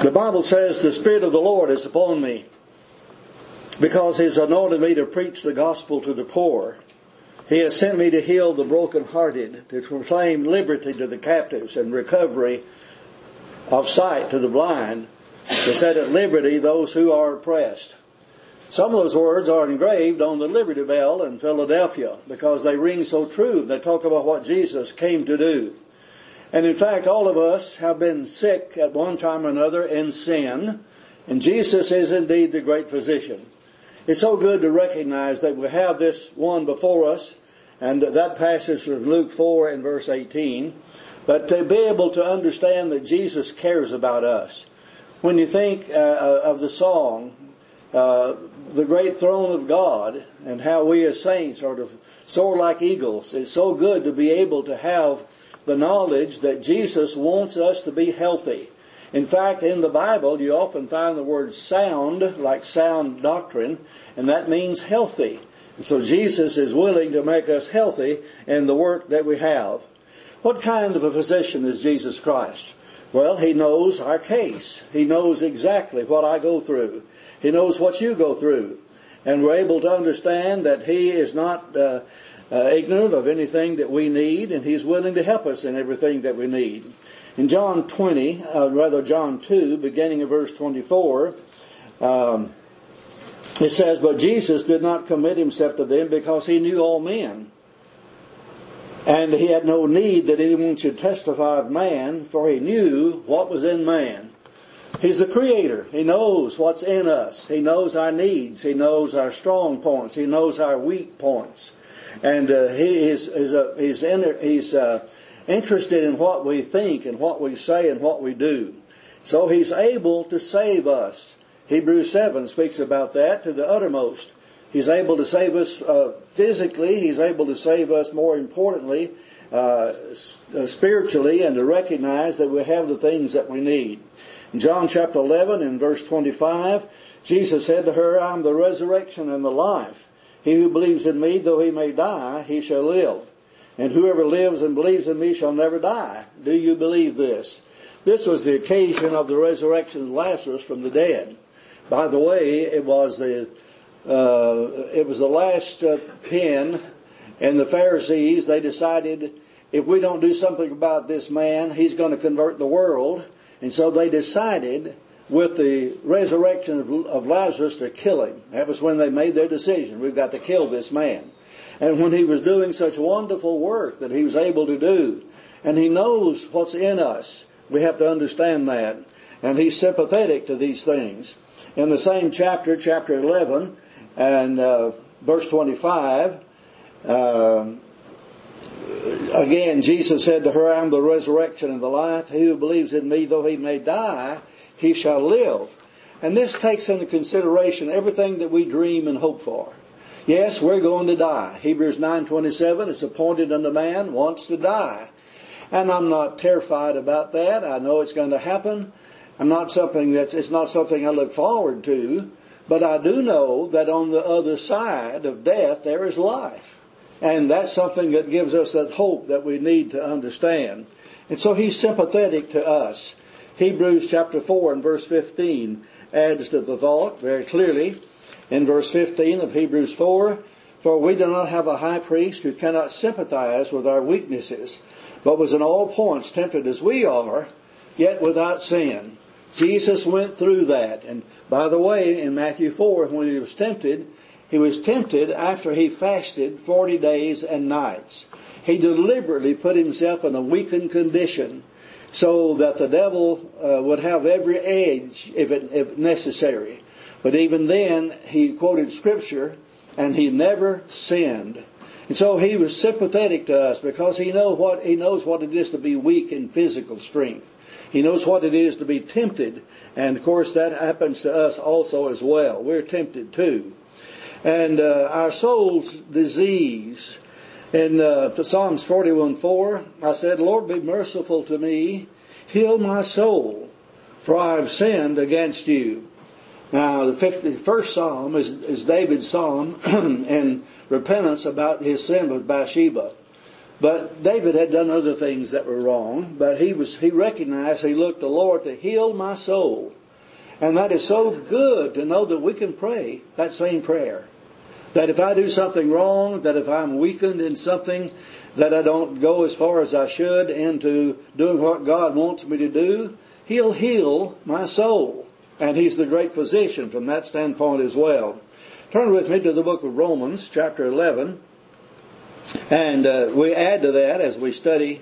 The Bible says, the Spirit of the Lord is upon me, because He has anointed me to preach the gospel to the poor. He has sent me to heal the brokenhearted, to proclaim liberty to the captives and recovery of sight to the blind, to set at liberty those who are oppressed. Some of those words are engraved on the Liberty Bell in Philadelphia because they ring so true. They talk about what Jesus came to do. And in fact, all of us have been sick at one time or another in sin, and Jesus is indeed the great physician. It's so good to recognize that we have this one before us, and that passage from Luke 4 and verse 18, but to be able to understand that Jesus cares about us. When you think of the song, the great throne of God, and how we as saints are to soar like eagles, it's so good to be able to have the knowledge that Jesus wants us to be healthy. In fact, in the Bible, you often find the word sound, like sound doctrine, and that means healthy. So Jesus is willing to make us healthy in the work that we have. What kind of a physician is Jesus Christ? Well, He knows our case. He knows exactly what I go through. He knows what you go through. And we're able to understand that He is not ignorant of anything that we need, and He's willing to help us in everything that we need. In John 2, beginning of verse 24, it says, "But Jesus did not commit Himself to them, because He knew all men. And He had no need that anyone should testify of man, for He knew what was in man." He's the Creator. He knows what's in us. He knows our needs. He knows our strong points. He knows our weak points. And He's interested in what we think and what we say and what we do. So He's able to save us. Hebrews 7 speaks about that to the uttermost. He's able to save us physically. He's able to save us, more importantly, spiritually, and to recognize that we have the things that we need. In John chapter 11 and verse 25, Jesus said to her, "I am the resurrection and the life. He who believes in me, though he may die, he shall live. And whoever lives and believes in me shall never die." Do you believe this? This was the occasion of the resurrection of Lazarus from the dead. By the way, it was the last pin, and the Pharisees, they decided, if we don't do something about this man, he's going to convert the world. And so they decided, with the resurrection of Lazarus, to kill him. That was when they made their decision. We've got to kill this man. And when he was doing such wonderful work that he was able to do, and He knows what's in us, we have to understand that. And He's sympathetic to these things. In the same chapter, chapter 11, and verse 25, again, Jesus said to her, "I am the resurrection and the life. He who believes in me, though he may die, he shall live." And this takes into consideration everything that we dream and hope for. Yes, we're going to die. Hebrews 9:27, "It's appointed unto man once to die." And I'm not terrified about that. I know it's going to happen. It's not something I look forward to. But I do know that on the other side of death there is life. And that's something that gives us that hope that we need to understand. And so He's sympathetic to us. Hebrews chapter 4 and verse 15 adds to the thought very clearly. In verse 15 of Hebrews 4, "For we do not have a high priest who cannot sympathize with our weaknesses, but was in all points tempted as we are, yet without sin." Jesus went through that. And by the way, in Matthew 4, when He was tempted after He fasted 40 days and nights. He deliberately put Himself in a weakened condition so that the devil would have every edge if necessary. But even then, He quoted Scripture, and He never sinned. And so He was sympathetic to us because He knows what it is to be weak in physical strength. He knows what it is to be tempted. And of course that happens to us also as well. We're tempted too. And our soul's disease. In Psalms 41:4, I said, "Lord, be merciful to me. Heal my soul, for I have sinned against you." Now, the 51st Psalm is David's psalm in repentance about his sin with Bathsheba. But David had done other things that were wrong, but he recognized, he looked to the Lord to heal my soul. And that is so good to know that we can pray that same prayer. That if I do something wrong, that if I'm weakened in something, that I don't go as far as I should into doing what God wants me to do, He'll heal my soul. And He's the great physician from that standpoint as well. Turn with me to the book of Romans, chapter 11. And we add to that as we study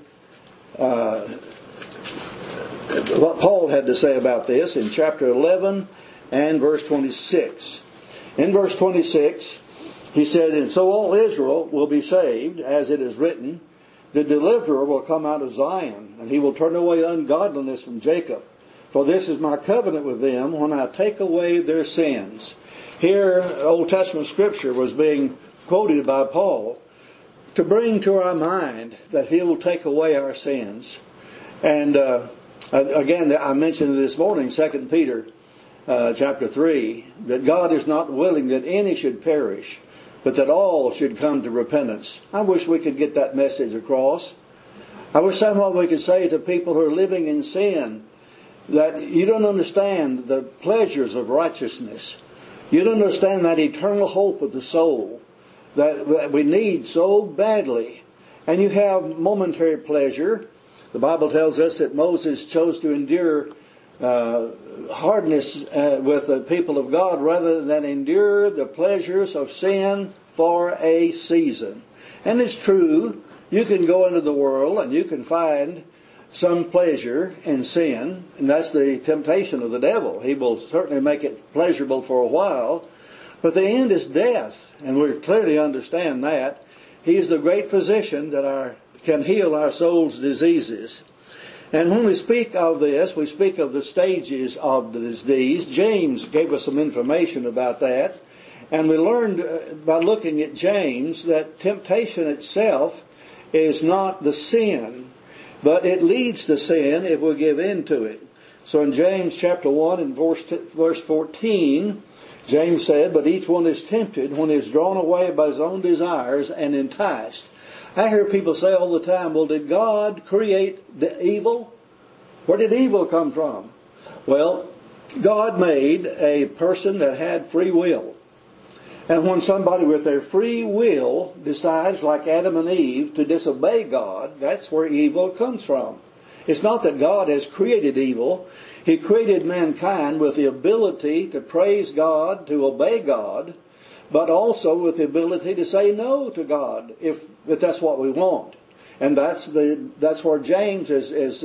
what Paul had to say about this in chapter 11 and verse 26. In verse 26, he said, "And so all Israel will be saved, as it is written, the deliverer will come out of Zion, and he will turn away ungodliness from Jacob. For this is my covenant with them when I take away their sins." Here, Old Testament scripture was being quoted by Paul to bring to our mind that He will take away our sins. And again, I mentioned this morning, 2 Peter chapter 3, that God is not willing that any should perish, but that all should come to repentance. I wish we could get that message across. I wish somehow we could say to people who are living in sin that you don't understand the pleasures of righteousness. You don't understand that eternal hope of the soul that we need so badly. And you have momentary pleasure. The Bible tells us that Moses chose to endure hardness with the people of God rather than endure the pleasures of sin for a season. And it's true, you can go into the world and you can find some pleasure in sin, and that's the temptation of the devil. He will certainly make it pleasurable for a while, but the end is death, and we clearly understand that. He is the great physician that can heal our soul's diseases. And when we speak of this, we speak of the stages of the disease. James gave us some information about that. And we learned by looking at James that temptation itself is not the sin, but it leads to sin if we give in to it. So in James chapter 1 and verse 14, James said, "But each one is tempted when he is drawn away by his own desires and enticed." I hear people say all the time, well, did God create the evil? Where did evil come from? Well, God made a person that had free will. And when somebody with their free will decides, like Adam and Eve, to disobey God, that's where evil comes from. It's not that God has created evil. He created mankind with the ability to praise God, to obey God, but also with the ability to say no to God if that's what we want. And that's where James is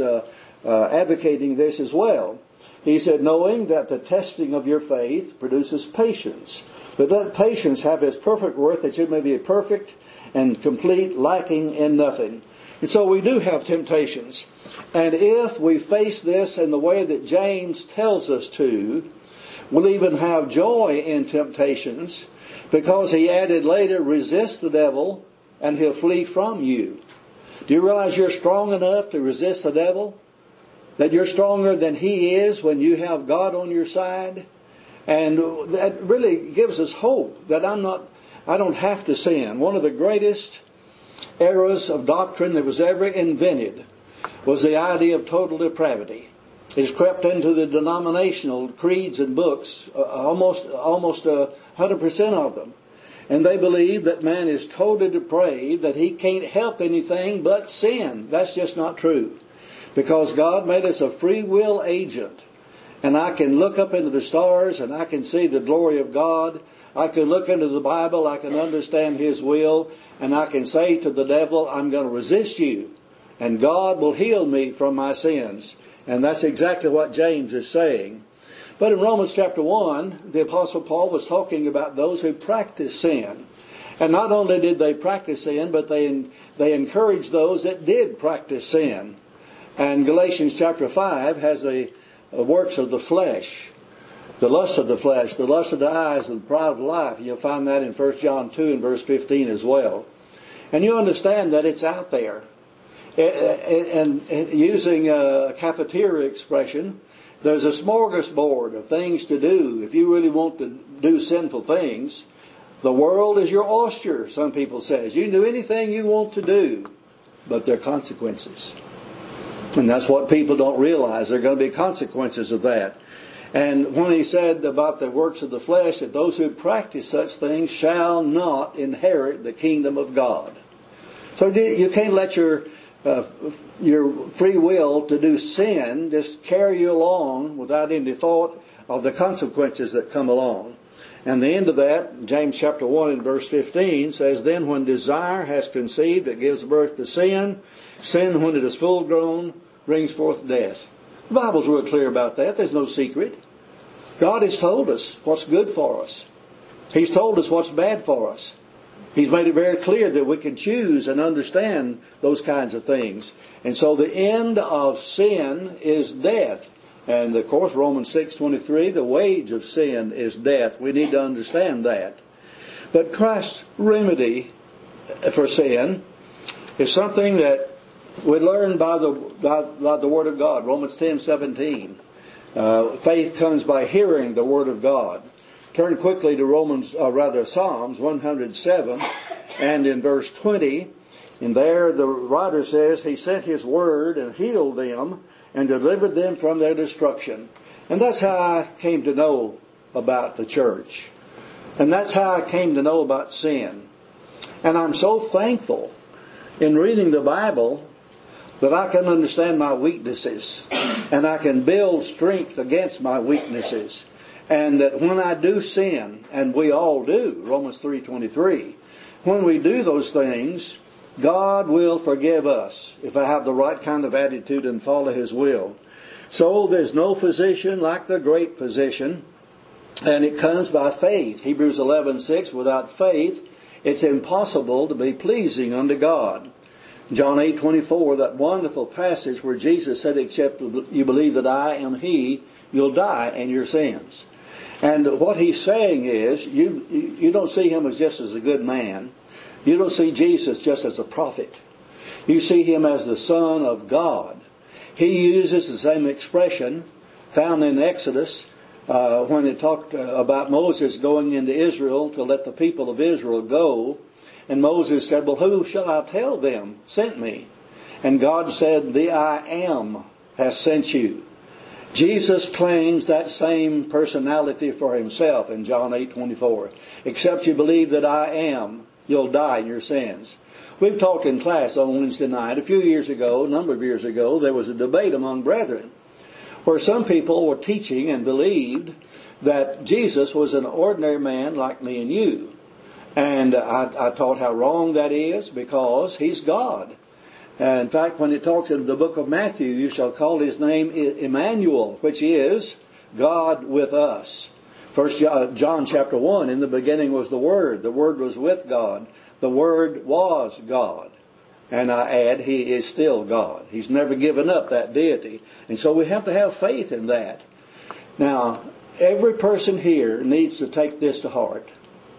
advocating this as well. He said, "Knowing that the testing of your faith produces patience, but let patience have its perfect worth, that you may be perfect and complete, lacking in nothing." And so we do have temptations. And if we face this in the way that James tells us to, we'll even have joy in temptations, because he added later, resist the devil and he'll flee from you. Do you realize you're strong enough to resist the devil? That you're stronger than he is when you have God on your side? And that really gives us hope that I don't have to sin. One of the greatest errors of doctrine that was ever invented was the idea of total depravity. It's crept into the denominational creeds and books, almost 100% of them. And they believe that man is totally depraved, that he can't help anything but sin. That's just not true. Because God made us a free will agent. And I can look up into the stars and I can see the glory of God. I can look into the Bible, I can understand His will, and I can say to the devil, I'm going to resist you. And God will heal me from my sins. And that's exactly what James is saying. But in Romans chapter 1, the Apostle Paul was talking about those who practice sin. And not only did they practice sin, but they encouraged those that did practice sin. And Galatians chapter 5 has the works of the flesh, the lust of the flesh, the lust of the eyes, and the pride of life. You'll find that in 1 John 2 and verse 15 as well. And you understand that it's out there. And using a cafeteria expression, there's a smorgasbord of things to do. If you really want to do sinful things, the world is your oyster, some people say. You can do anything you want to do. but there are consequences. And that's what people don't realize. There are going to be consequences of that. And when he said about the works of the flesh, that those who practice such things shall not inherit the kingdom of God. So you can't let your free will to do sin just carry you along without any thought of the consequences that come along. And the end of that, James chapter 1 and verse 15 says, Then when desire has conceived, it gives birth to sin. Sin, when it is full grown, brings forth death. The Bible's real clear about that. There's no secret. God has told us what's good for us. He's told us what's bad for us. He's made it very clear that we can choose and understand those kinds of things. And so the end of sin is death. And of course, Romans 6:23, the wage of sin is death. We need to understand that. But Christ's remedy for sin is something that we learn by the Word of God. Romans 10:17. Faith comes by hearing the Word of God. Turn quickly to Psalms 107 and in verse 20. And there the writer says, He sent His Word and healed them and delivered them from their destruction. And that's how I came to know about the church. And that's how I came to know about sin. And I'm so thankful in reading the Bible that I can understand my weaknesses. And I can build strength against my weaknesses. And that when I do sin, and we all do, Romans 3:23, when we do those things, God will forgive us if I have the right kind of attitude and follow His will. So there's no physician like the great physician, and it comes by faith. Hebrews 11:6, without faith, it's impossible to be pleasing unto God. John 8:24, that wonderful passage where Jesus said, except you believe that I am He, you'll die in your sins. And what He's saying is, you don't see Him as just as a good man. You don't see Jesus just as a prophet. You see Him as the Son of God. He uses the same expression found in Exodus when it talked about Moses going into Israel to let the people of Israel go. And Moses said, well, who shall I tell them sent me? And God said, the I Am has sent you. Jesus claims that same personality for Himself in John 8:24. Except you believe that I am, you'll die in your sins. We've talked in class on Wednesday night. A number of years ago, there was a debate among brethren where some people were teaching and believed that Jesus was an ordinary man like me and you. And I taught how wrong that is because He's God. In fact, when it talks in the book of Matthew, you shall call His name Emmanuel, which is God with us. 1 John chapter 1, in the beginning was the Word. The Word was with God. The Word was God. And I add, He is still God. He's never given up that deity. And so we have to have faith in that. Now, every person here needs to take this to heart.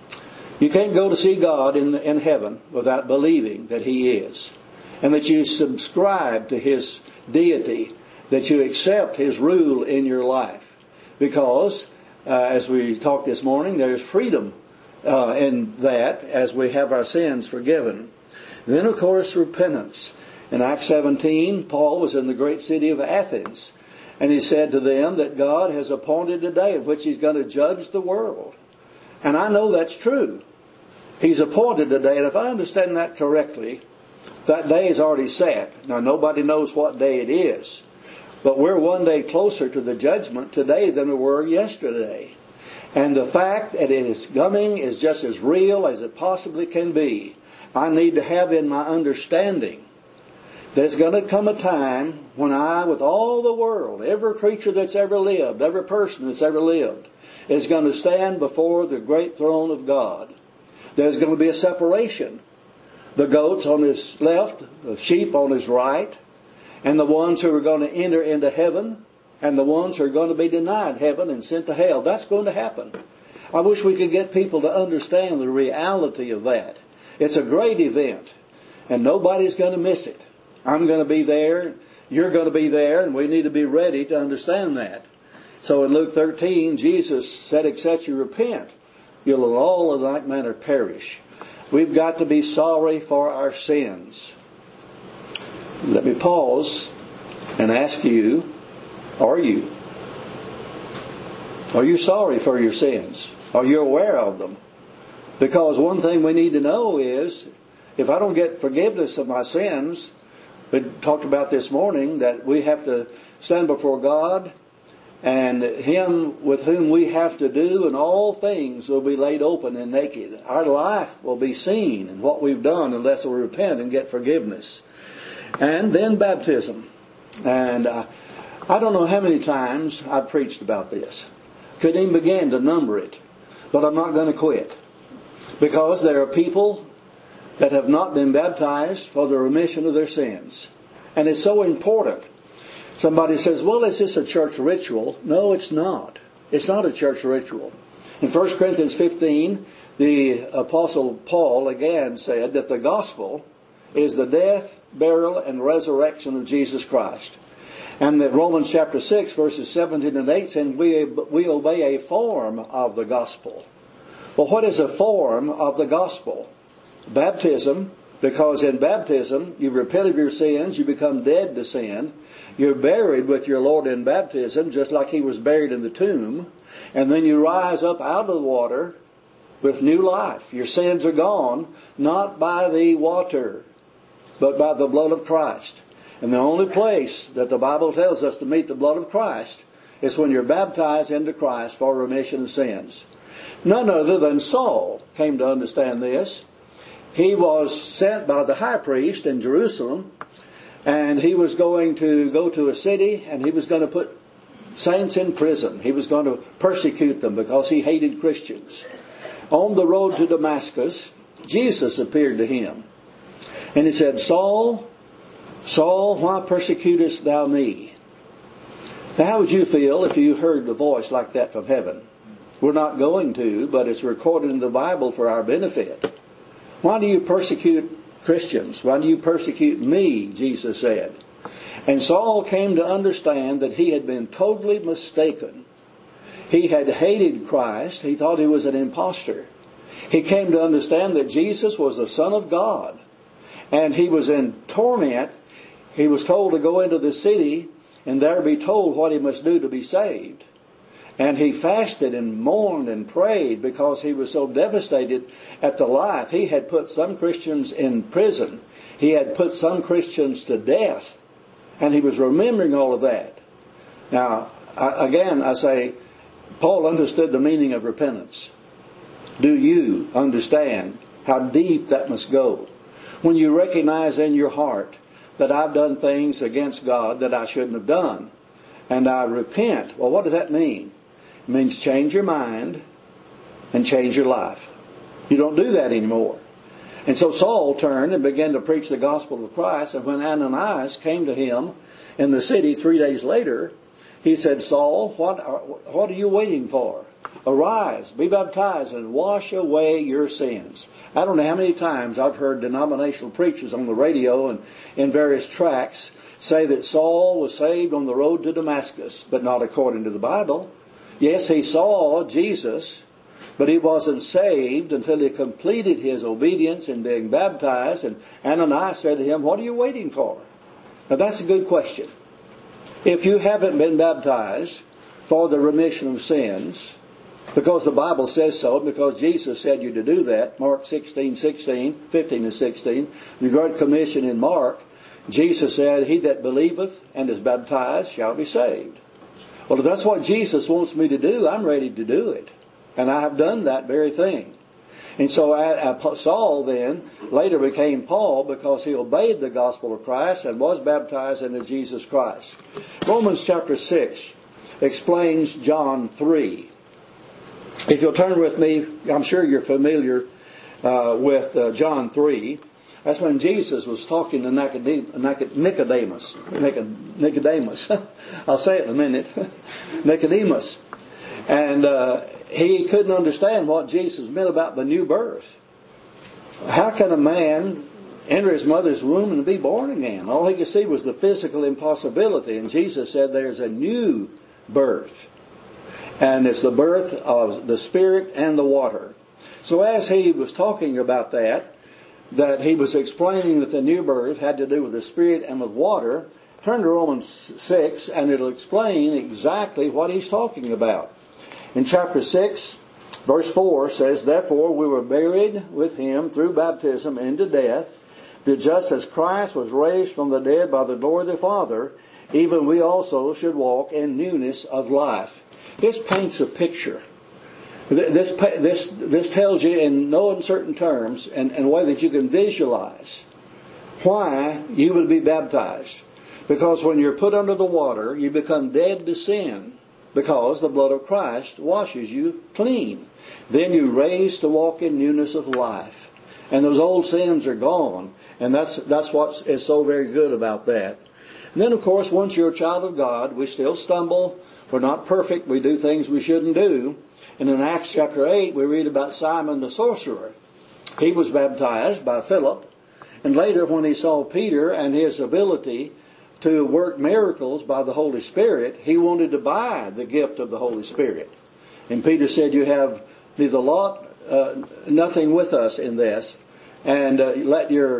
You can't go to see God in heaven without believing that He is. And that you subscribe to His deity. That you accept His rule in your life. Because, as we talked this morning, there's freedom in that as we have our sins forgiven. Then, of course, repentance. In Acts 17, Paul was in the great city of Athens. And he said to them that God has appointed a day in which He's going to judge the world. And I know that's true. He's appointed a day. And if I understand that correctly, that day is already set. Now, nobody knows what day it is. But we're one day closer to the judgment today than we were yesterday. And the fact that it is coming is just as real as it possibly can be. I need to have in my understanding there's going to come a time when I, with all the world, every creature that's ever lived, every person that's ever lived, is going to stand before the great throne of God. There's going to be a separation. The goats on His left, the sheep on His right, and the ones who are going to enter into heaven, and the ones who are going to be denied heaven and sent to hell. That's going to happen. I wish we could get people to understand the reality of that. It's a great event, and nobody's going to miss it. I'm going to be there, you're going to be there, and we need to be ready to understand that. So in Luke 13, Jesus said, except you repent, you'll in all of like manner perish. We've got to be sorry for our sins. Let me pause and ask you, are you? Are you sorry for your sins? Are you aware of them? Because one thing we need to know is, if I don't get forgiveness of my sins, we talked about this morning that we have to stand before God, and Him with whom we have to do, and all things will be laid open and naked. Our life will be seen in what we've done unless we repent and get forgiveness. And then baptism. And I don't know how many times I've preached about this. Couldn't even begin to number it. But I'm not going to quit. Because there are people that have not been baptized for the remission of their sins. And it's so important. Somebody says, well, is this a church ritual? No, it's not. It's not a church ritual. In 1 Corinthians 15, the Apostle Paul again said that the gospel is the death, burial, and resurrection of Jesus Christ. And that Romans chapter 6, verses 17 and 8 says, we obey a form of the gospel. Well, what is a form of the gospel? Baptism, because in baptism you repent of your sins, you become dead to sin. You're buried with your Lord in baptism, just like He was buried in the tomb. And then you rise up out of the water with new life. Your sins are gone, not by the water, but by the blood of Christ. And the only place that the Bible tells us to meet the blood of Christ is when you're baptized into Christ for remission of sins. None other than Saul came to understand this. He was sent by the high priest in Jerusalem, and he was going to go to a city, and he was going to put saints in prison. He was going to persecute them because he hated Christians. On the road to Damascus, Jesus appeared to him. And He said, Saul, Saul, why persecutest thou me? Now, how would you feel if you heard a voice like that from heaven? We're not going to, but it's recorded in the Bible for our benefit. Why do you persecute Christians? Why do you persecute me? Jesus said. And Saul came to understand that he had been totally mistaken. He had hated Christ. He thought He was an impostor. He came to understand that Jesus was the Son of God. And he was in torment. He was told to go into the city and there be told what he must do to be saved. And he fasted and mourned and prayed because he was so devastated at the life. He had put some Christians in prison. He had put some Christians to death. And he was remembering all of that. Now, I say, Paul understood the meaning of repentance. Do you understand how deep that must go? When you recognize in your heart that I've done things against God that I shouldn't have done, and I repent. Well, what does that mean? It means change your mind and change your life. You don't do that anymore. And so Saul turned and began to preach the gospel of Christ. And when Ananias came to him in the city 3 days later, he said, Saul, what are you waiting for? Arise, be baptized, and wash away your sins. I don't know how many times I've heard denominational preachers on the radio and in various tracts say that Saul was saved on the road to Damascus, but not according to the Bible. Yes, he saw Jesus, but he wasn't saved until he completed his obedience in being baptized. And Ananias said to him, what are you waiting for? Now that's a good question. If you haven't been baptized for the remission of sins, because the Bible says so, because Jesus said you to do that, Mark 16:15 and 16, the Great Commission in Mark, Jesus said, he that believeth and is baptized shall be saved. Well, if that's what Jesus wants me to do, I'm ready to do it. And I have done that very thing. And so Saul then later became Paul because he obeyed the gospel of Christ and was baptized into Jesus Christ. Romans chapter 6 explains John 3. If you'll turn with me, I'm sure you're familiar with John 3. That's when Jesus was talking to Nicodemus. Nicodemus. I'll say it in a minute. Nicodemus. And he couldn't understand what Jesus meant about the new birth. How can a man enter his mother's womb and be born again? All he could see was the physical impossibility. And Jesus said there's a new birth. And it's the birth of the Spirit and the water. So as he was talking about that, that he was explaining that the new birth had to do with the Spirit and with water, turn to Romans 6 and it'll explain exactly what he's talking about. In chapter 6, verse 4 says, "Therefore we were buried with him through baptism into death, that just as Christ was raised from the dead by the glory of the Father, even we also should walk in newness of life." This paints a picture. This tells you in no uncertain terms and a way that you can visualize why you would be baptized. Because when you're put under the water, you become dead to sin because the blood of Christ washes you clean. Then you're raised to walk in newness of life. And those old sins are gone. And that's what is so very good about that. And then, of course, once you're a child of God, we still stumble. We're not perfect. We do things we shouldn't do. And in Acts chapter 8, we read about Simon the sorcerer. He was baptized by Philip. And later, when he saw Peter and his ability to work miracles by the Holy Spirit, he wanted to buy the gift of the Holy Spirit. And Peter said, "You have neither nothing with us in this, and let your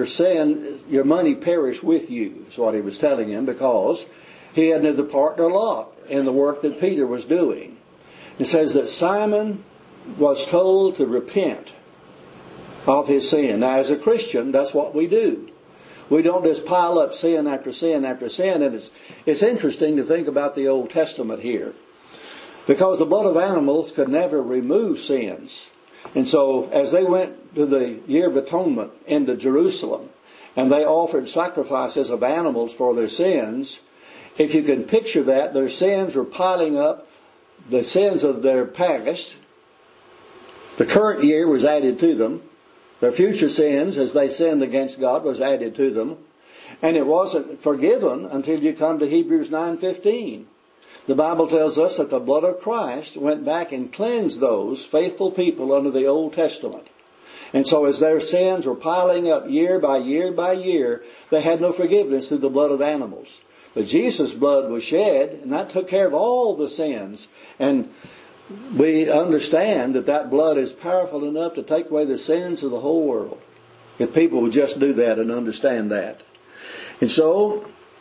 money perish with you," is what he was telling him, because he had neither part nor lot in the work that Peter was doing. It says that Simon was told to repent of his sin. Now, as a Christian, that's what we do. We don't just pile up sin after sin after sin. And it's interesting to think about the Old Testament here, because the blood of animals could never remove sins. And so as they went to the Year of Atonement into Jerusalem, and they offered sacrifices of animals for their sins, if you can picture that, their sins were piling up. The sins of their past, the current year was added to them. Their future sins, as they sinned against God, was added to them. And it wasn't forgiven until you come to Hebrews 9:15. The Bible tells us that the blood of Christ went back and cleansed those faithful people under the Old Testament. And so as their sins were piling up year by year by year, they had no forgiveness through the blood of animals. But Jesus' blood was shed, and that took care of all the sins. And we understand that that blood is powerful enough to take away the sins of the whole world, if people would just do that and understand that. And so,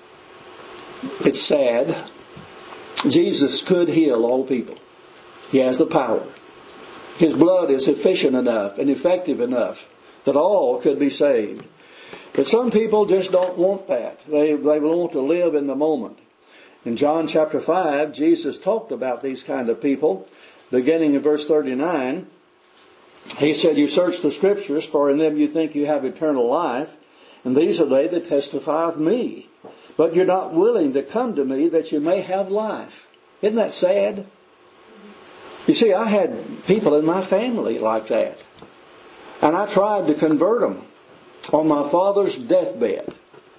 it's sad. Jesus could heal all people. He has the power. His blood is efficient enough and effective enough that all could be saved. But some people just don't want that. They want to live in the moment. In John chapter 5, Jesus talked about these kind of people. Beginning in verse 39, he said, "You search the Scriptures, for in them you think you have eternal life, and these are they that testify of me. But you're not willing to come to me that you may have life." Isn't that sad? You see, I had people in my family like that. And I tried to convert them. On my father's deathbed,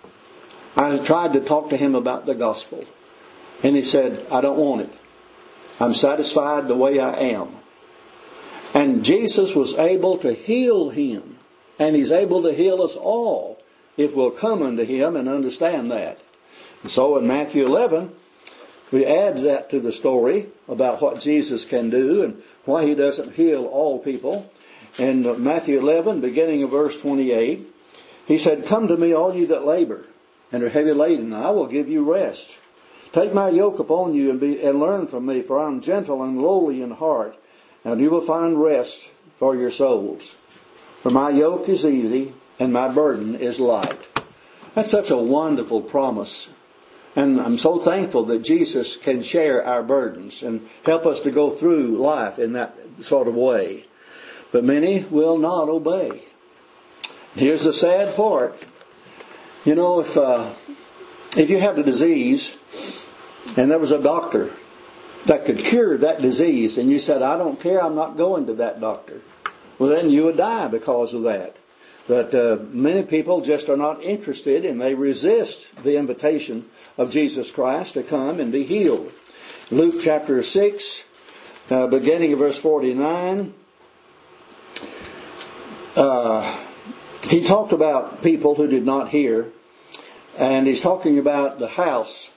I tried to talk to him about the gospel. And he said, "I don't want it. I'm satisfied the way I am." And Jesus was able to heal him. And He's able to heal us all if we'll come unto Him and understand that. And so in Matthew 11, we add that to the story about what Jesus can do and why He doesn't heal all people. In Matthew 11, beginning of verse 28, He said, "Come to me, all you that labor and are heavy laden, and I will give you rest. Take my yoke upon you and learn from me, for I am gentle and lowly in heart, and you will find rest for your souls. For my yoke is easy and my burden is light." That's such a wonderful promise. And I'm so thankful that Jesus can share our burdens and help us to go through life in that sort of way. But many will not obey. Here's the sad part. You know, if you have a disease and there was a doctor that could cure that disease and you said, "I don't care, I'm not going to that doctor," well, then you would die because of that. But many people just are not interested, and they resist the invitation of Jesus Christ to come and be healed. Luke chapter 6, beginning of verse 49, he talked about people who did not hear, and he's talking about the house,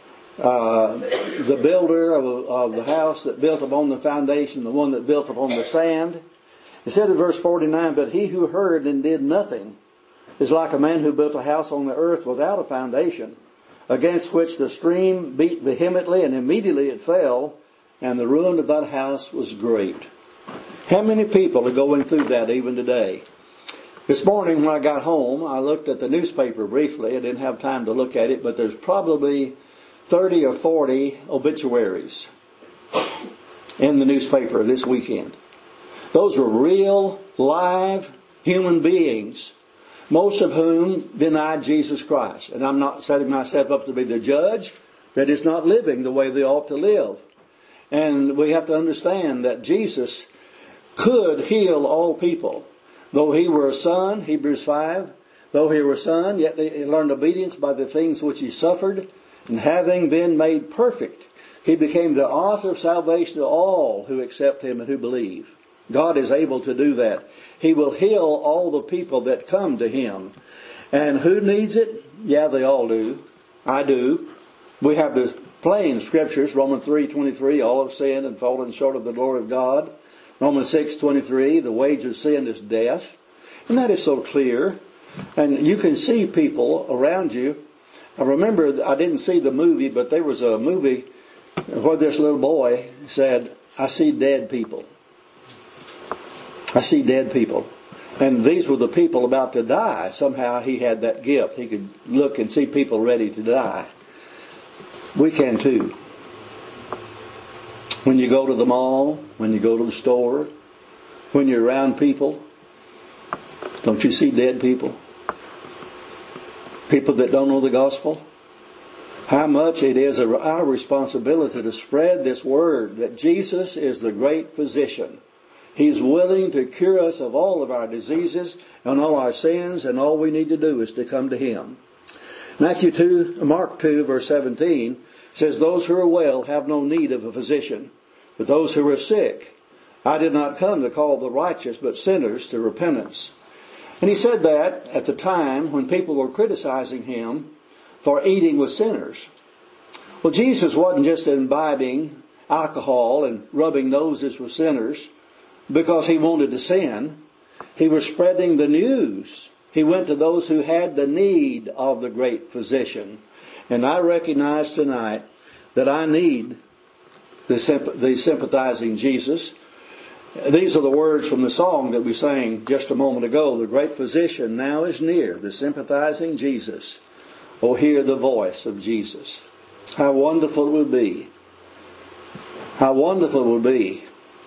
the builder of the house that built upon the foundation, the one that built upon the sand. It said in verse 49, but he who heard and did nothing is like a man who built a house on the earth without a foundation, against which the stream beat vehemently, and immediately it fell, and the ruin of that house was great. How many people are going through that even today? This morning when I got home, I looked at the newspaper briefly. I didn't have time to look at it, but there's probably 30 or 40 obituaries in the newspaper this weekend. Those were real, live human beings, most of whom denied Jesus Christ. And I'm not setting myself up to be the judge. They're just not living the way they ought to live. And we have to understand that Jesus could heal all people. Though he were a son, Hebrews 5, though he were a son, yet he learned obedience by the things which he suffered. And having been made perfect, he became the author of salvation to all who accept him and who believe. God is able to do that. He will heal all the people that come to him. And who needs it? Yeah, they all do. I do. We have the plain scriptures, Romans 3:23, all have sinned and fallen short of the glory of God. Romans 6:23, the wage of sin is death. And that is so clear. And you can see people around you. I remember, I didn't see the movie, but there was a movie where this little boy said, I see dead people. I see dead people. And these were the people about to die. Somehow he had that gift. He could look and see people ready to die. We can too. When you go to the mall, when you go to the store, when you're around people, don't you see dead people? People that don't know the gospel? How much it is our responsibility to spread this word that Jesus is the great physician. He's willing to cure us of all of our diseases and all our sins, and all we need to do is to come to him. Mark 2, verse 17 says, those who are well have no need of a physician, but those who are sick. I did not come to call the righteous, but sinners to repentance. And he said that at the time when people were criticizing him for eating with sinners. Well, Jesus wasn't just imbibing alcohol and rubbing noses with sinners because he wanted to sin. He was spreading the news. He went to those who had the need of the great physician. And I recognize tonight that I need the sympathizing Jesus. These are the words from the song that we sang just a moment ago. The great physician now is near, the sympathizing Jesus. Oh, hear the voice of Jesus. How wonderful it would be. How wonderful it would be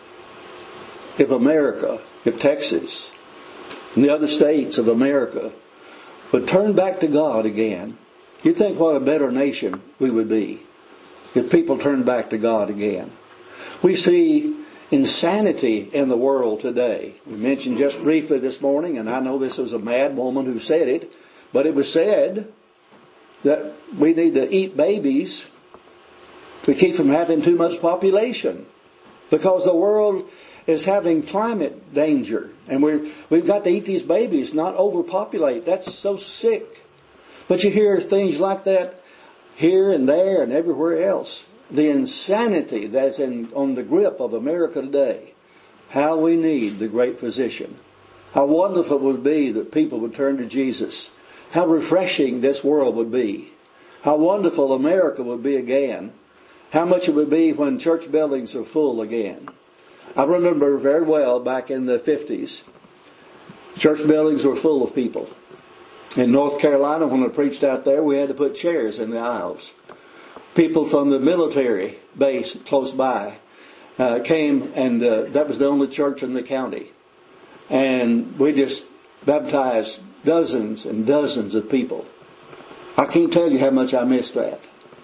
if America, if Texas, and the other states of America would turn back to God again. You think what a better nation we would be if people turned back to God again. We see insanity in the world today. We mentioned just briefly this morning, and I know this was a mad woman who said it, but it was said that we need to eat babies to keep from having too much population, because the world is having climate danger, and we've got to eat these babies, not overpopulate. That's so sick. But you hear things like that here and there and everywhere else. The insanity that's on the grip of America today. How we need the great physician. How wonderful it would be that people would turn to Jesus. How refreshing this world would be. How wonderful America would be again. How much it would be when church buildings are full again. I remember very well back in the 50s, church buildings were full of people. In North Carolina, when I preached out there, we had to put chairs in the aisles. People from the military base close by came, and that was the only church in the county. And we just baptized dozens and dozens of people. I can't tell you how much I miss that.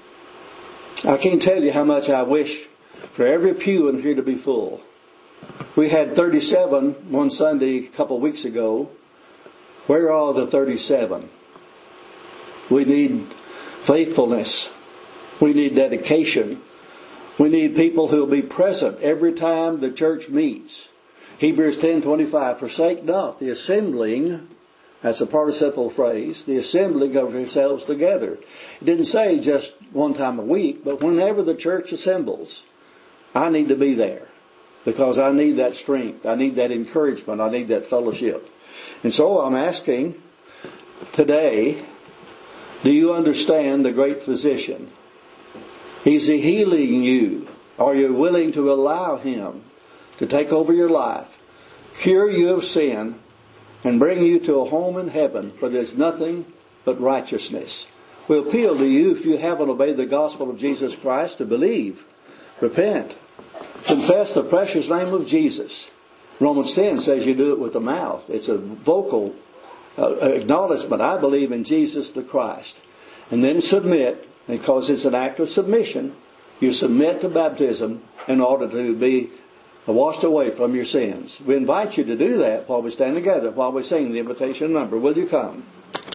I can't tell you how much I wish for every pew in here to be full. We had 37 one Sunday a couple of weeks ago. Where are the 37? We need faithfulness. We need dedication. We need people who will be present every time the church meets. Hebrews 10:25, forsake not the assembling, that's a participle phrase, the assembling of yourselves together. It didn't say just one time a week, but whenever the church assembles, I need to be there. because I need that strength. I need that encouragement. I need that fellowship. And so I'm asking today, do you understand the great physician? Is He healing you? Are you willing to allow Him to take over your life, cure you of sin, and bring you to a home in heaven where there's nothing but righteousness? We appeal to you, if you haven't obeyed the gospel of Jesus Christ, to believe, repent, confess the precious name of Jesus. Romans 10 says you do it with the mouth. It's a vocal acknowledgement. I believe in Jesus the Christ. And then submit, because it's an act of submission. You submit to baptism in order to be washed away from your sins. We invite you to do that while we stand together, while we sing the invitation number. Will you come?